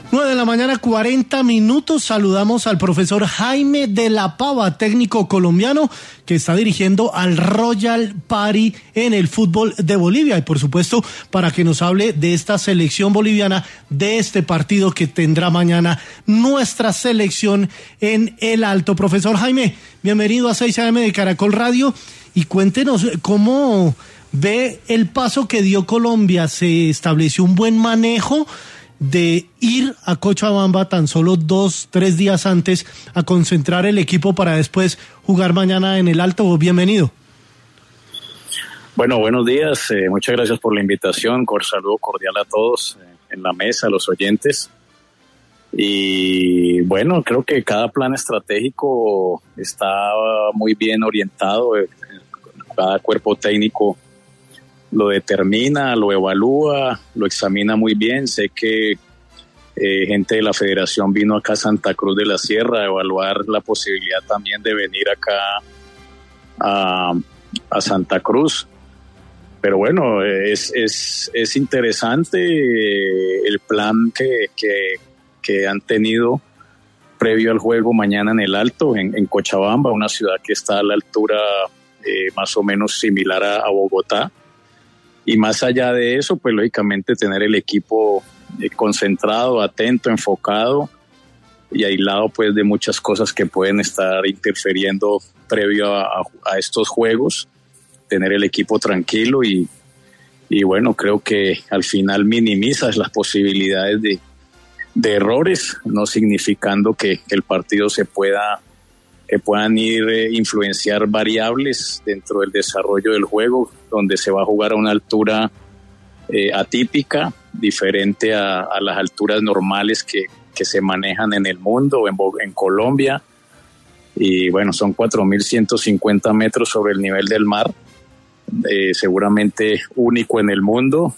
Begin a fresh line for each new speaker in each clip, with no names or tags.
9:40 a.m. Saludamos al profesor Jaime de la Pava, técnico colombiano que está dirigiendo al Royal Pari en el fútbol de Bolivia. Y por supuesto, para que nos hable de esta selección boliviana, de este partido que tendrá mañana nuestra selección en el Alto. Profesor Jaime, bienvenido a 6 a.m. de Caracol Radio y cuéntenos cómo ve el paso que dio Colombia. ¿Se estableció un buen manejo de ir a Cochabamba tan solo 2-3 días antes a concentrar el equipo para después jugar mañana en el Alto? Bienvenido.
Bueno, buenos días, muchas gracias por la invitación, saludo cordial a todos en la mesa, a los oyentes. Y bueno, creo que cada plan estratégico está muy bien orientado, cada cuerpo técnico lo determina, lo evalúa, lo examina muy bien. Sé que gente de la federación vino acá a Santa Cruz de la Sierra a evaluar la posibilidad también de venir acá a Santa Cruz. Pero bueno, es interesante el plan que han tenido previo al juego mañana en el Alto, en Cochabamba, una ciudad que está a la altura más o menos similar a Bogotá. Y más allá de eso, pues lógicamente tener el equipo concentrado, atento, enfocado y aislado pues de muchas cosas que pueden estar interfiriendo previo a estos juegos, tener el equipo tranquilo y bueno, creo que al final minimizas las posibilidades de errores, no significando que el partido que puedan influenciar variables dentro del desarrollo del juego, donde se va a jugar a una altura atípica, diferente a las alturas normales que se manejan en el mundo, en Colombia. Y bueno, son 4.150 metros sobre el nivel del mar, seguramente único en el mundo.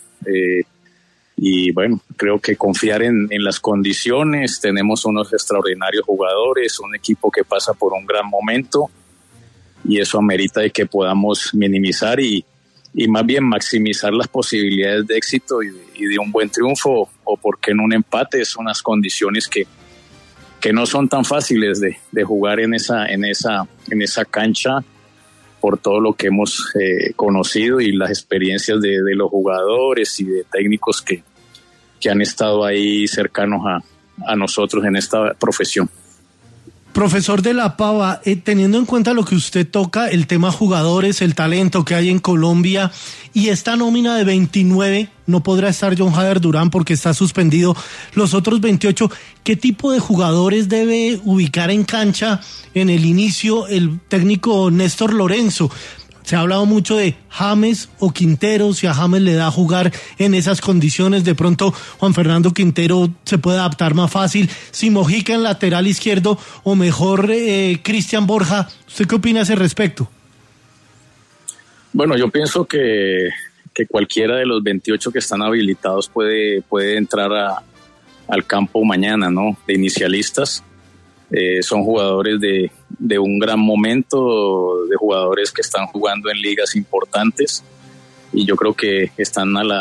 Y bueno, creo que confiar en las condiciones, tenemos unos extraordinarios jugadores, un equipo que pasa por un gran momento y eso amerita de que podamos minimizar y más bien maximizar las posibilidades de éxito y de un buen triunfo o porque en un empate son unas condiciones que no son tan fáciles de jugar en esa cancha por todo lo que hemos conocido y las experiencias de los jugadores y de técnicos que han estado ahí cercanos a nosotros en esta profesión.
Profesor de la Pava, teniendo en cuenta lo que usted toca, el tema jugadores, el talento que hay en Colombia y esta nómina de 29, no podrá estar John Jader Durán porque está suspendido, los otros 28, ¿qué tipo de jugadores debe ubicar en cancha en el inicio el técnico Néstor Lorenzo? Se ha hablado mucho de James o Quintero, si a James le da a jugar en esas condiciones, de pronto Juan Fernando Quintero se puede adaptar más fácil, si Mojica en lateral izquierdo o mejor Cristian Borja. ¿Usted qué opina a ese respecto?
Bueno, yo pienso que cualquiera de los 28 que están habilitados puede entrar al campo mañana, ¿no? De inicialistas. Son jugadores de un gran momento, de jugadores que están jugando en ligas importantes y yo creo que están a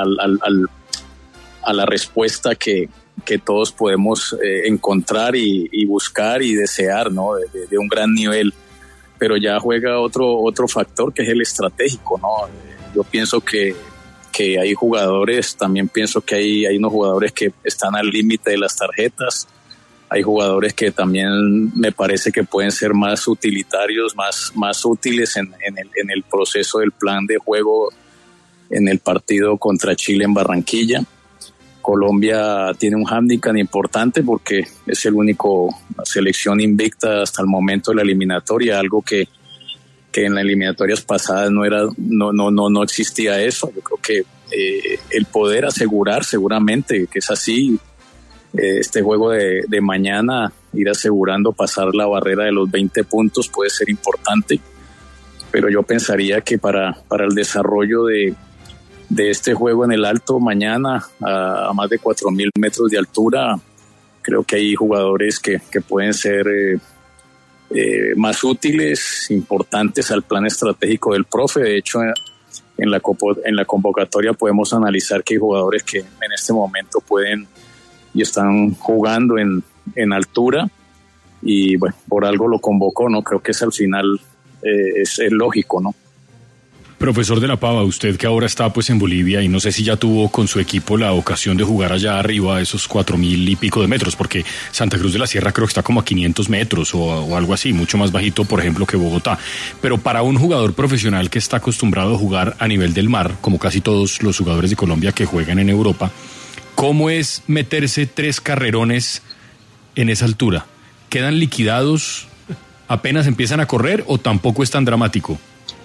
la respuesta que todos podemos encontrar y buscar y desear, ¿no? De un gran nivel, pero ya juega otro factor que es el estratégico, ¿no? Yo pienso que hay jugadores, también pienso que hay unos jugadores que están al límite de las tarjetas. Hay jugadores que también me parece que pueden ser más utilitarios, más útiles en el proceso del plan de juego en el partido contra Chile en Barranquilla. Colombia tiene un hándicap importante porque es el único selección invicta hasta el momento de la eliminatoria, algo que en las eliminatorias pasadas no existía eso. Yo creo que el poder asegurar seguramente que es así. Este juego de mañana, ir asegurando pasar la barrera de los 20 puntos puede ser importante, pero yo pensaría que para el desarrollo de este juego en el Alto mañana a más de 4.000 metros de altura, creo que hay jugadores que pueden ser más útiles, importantes al plan estratégico del profe. De hecho, en la convocatoria podemos analizar que hay jugadores que en este momento pueden y están jugando en altura, y bueno, por algo lo convocó, ¿no? Creo que es al final es lógico, ¿no?
Profesor de la Pava, usted que ahora está pues en Bolivia y no sé si ya tuvo con su equipo la ocasión de jugar allá arriba a esos 4.000 y pico de metros, porque Santa Cruz de la Sierra creo que está como a 500 metros o algo así, mucho más bajito, por ejemplo, que Bogotá. Pero para un jugador profesional que está acostumbrado a jugar a nivel del mar, como casi todos los jugadores de Colombia que juegan en Europa, ¿cómo es meterse 3 carrerones en esa altura? ¿Quedan liquidados apenas empiezan a correr o tampoco es tan dramático?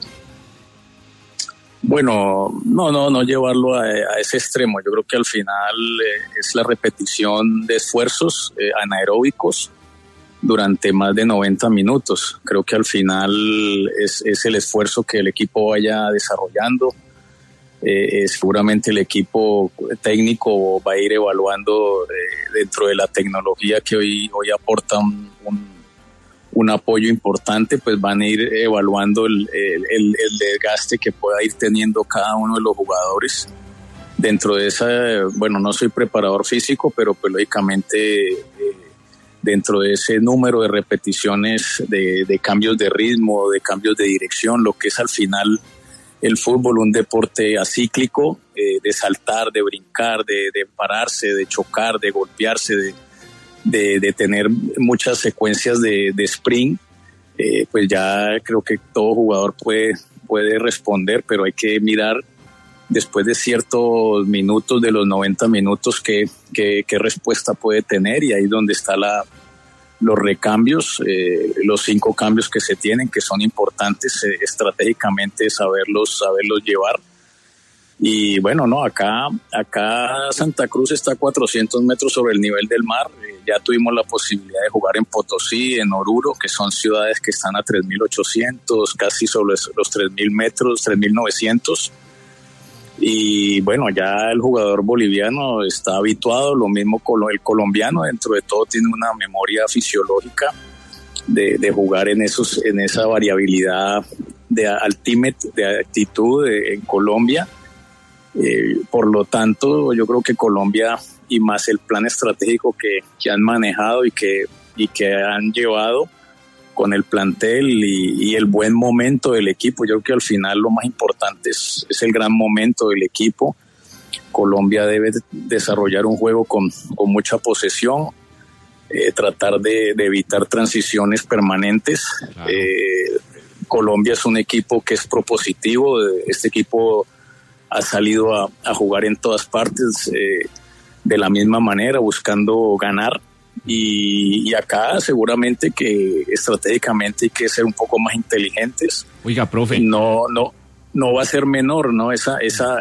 Bueno, no llevarlo a ese extremo. Yo creo que al final es la repetición de esfuerzos anaeróbicos durante más de 90 minutos. Creo que al final es el esfuerzo que el equipo vaya desarrollando. Seguramente el equipo técnico va a ir evaluando dentro de la tecnología que hoy aporta un apoyo importante, pues van a ir evaluando el desgaste que pueda ir teniendo cada uno de los jugadores dentro de esa. Bueno, no soy preparador físico, pero pues lógicamente dentro de ese número de repeticiones, de cambios de ritmo, de cambios de dirección, lo que es al final el fútbol, un deporte acíclico, de saltar, de brincar, de pararse, de chocar, de golpearse, de tener muchas secuencias de sprint, pues ya creo que todo jugador puede responder, pero hay que mirar después de ciertos minutos, de los 90 minutos, qué respuesta puede tener, y ahí es donde está los recambios, los 5 cambios que se tienen, que son importantes estratégicamente saberlos llevar. Y bueno, no, acá Santa Cruz está a 400 metros sobre el nivel del mar. Ya tuvimos la posibilidad de jugar en Potosí, en Oruro, que son ciudades que están a 3.800, casi sobre los 3.000 metros, 3.900. Y bueno, ya el jugador boliviano está habituado, lo mismo el colombiano, dentro de todo tiene una memoria fisiológica de jugar en esa variabilidad de altímetro, de actitud en Colombia. Por lo tanto, yo creo que Colombia, y más el plan estratégico que han manejado y que han llevado con el plantel y el buen momento del equipo, yo creo que al final lo más importante es el gran momento del equipo. Colombia debe desarrollar un juego con mucha posesión, tratar de evitar transiciones permanentes. Claro. Colombia es un equipo que es propositivo. Este equipo ha salido a jugar en todas partes de la misma manera, buscando ganar. Y acá seguramente que estratégicamente hay que ser un poco más inteligentes.
Oiga, profe.
No va a ser menor, ¿no? Esa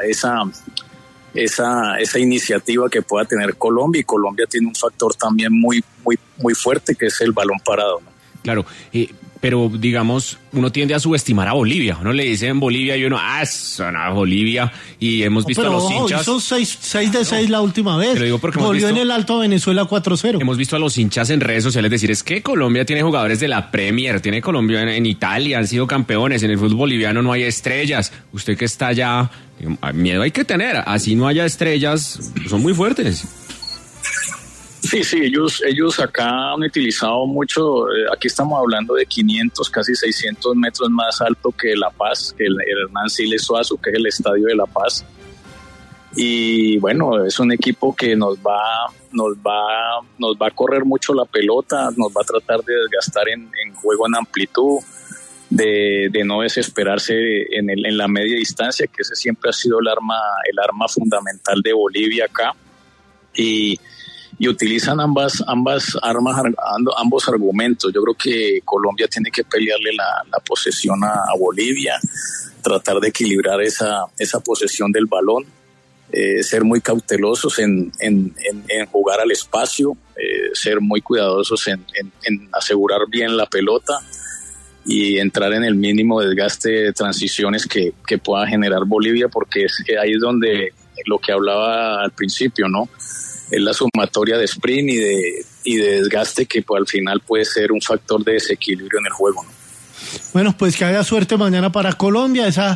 iniciativa que pueda tener Colombia, y Colombia tiene un factor también muy fuerte, que es el balón parado, ¿no?
Claro, pero digamos, uno tiende a subestimar a Bolivia. Uno le dice en Bolivia y uno, suena Bolivia, y hemos visto a los hinchas.
Hizo 6 de 6 la última vez.
Pero digo porque
volvió en el Alto Venezuela 4-0.
Hemos visto a los hinchas en redes sociales decir, es que Colombia tiene jugadores de la Premier, tiene Colombia en Italia, han sido campeones, en el fútbol boliviano no hay estrellas. Usted que está allá, miedo hay que tener, así no haya estrellas, son muy fuertes.
Sí, ellos acá han utilizado mucho, aquí estamos hablando de 500, casi 600 metros más alto que La Paz, que el Hernán Siles Suazo, que es el estadio de La Paz. Y bueno, es un equipo que nos va a correr mucho la pelota, nos va a tratar de desgastar en juego en amplitud, de no desesperarse en la media distancia, que ese siempre ha sido el arma fundamental de Bolivia acá. Y utilizan ambas armas, ambos argumentos. Yo creo que Colombia tiene que pelearle la posesión a Bolivia, tratar de equilibrar esa posesión del balón, ser muy cautelosos en jugar al espacio, ser muy cuidadosos en asegurar bien la pelota y entrar en el mínimo desgaste de transiciones que pueda generar Bolivia, porque ahí es donde lo que hablaba al principio, ¿no? Es la sumatoria de sprint y de desgaste que pues, al final puede ser un factor de desequilibrio en el juego, ¿no?
Bueno, pues que haya suerte mañana para Colombia, esa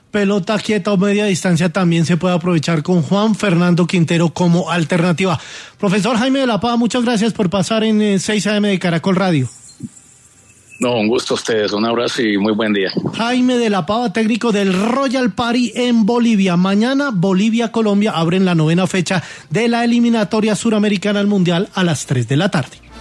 pelota quieta o media distancia también se puede aprovechar con Juan Fernando Quintero como alternativa. Profesor Jaime de la Pava, muchas gracias por pasar en 6 AM de Caracol Radio.
No, un gusto a ustedes, un abrazo y muy buen día.
Jaime de la Pava, técnico del Royal Party en Bolivia. Mañana Bolivia-Colombia abren la 9ª fecha de la eliminatoria suramericana al Mundial a las 3 de la tarde.